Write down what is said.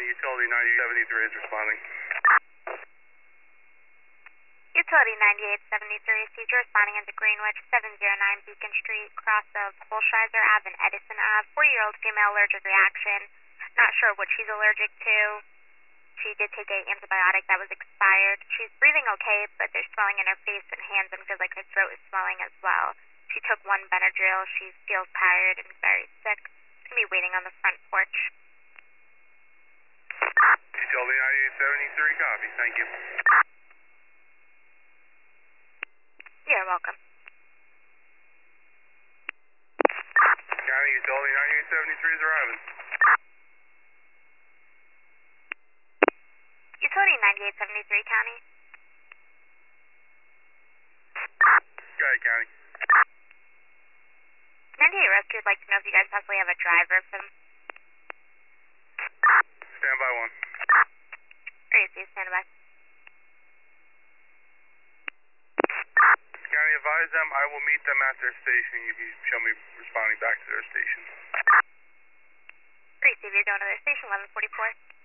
Utility 9873 is responding. Utility 9873, Cedar responding into Greenwich, 709 Beacon Street, cross of Holshizer Ave and Edison Ave. 4-year-old female allergic reaction. Not sure what she's allergic to. She did take an antibiotic that was expired. She's breathing okay, but there's swelling in her face and hands and feels like her throat is swelling as well. She took 1 Benadryl. She feels tired and very sick. She's going to be waiting on the front porch. Utility 9873, copy. Thank you. You're welcome. County Utility 9873 is arriving. Utility 9873, County. Go ahead, County. 98 Rescue would like to know if you guys possibly have a driver for them. Standby 1. Gracie, stand by. County, advise them I will meet them at their station. You show me responding back to their station. Gracie, you're going to their station, 1144.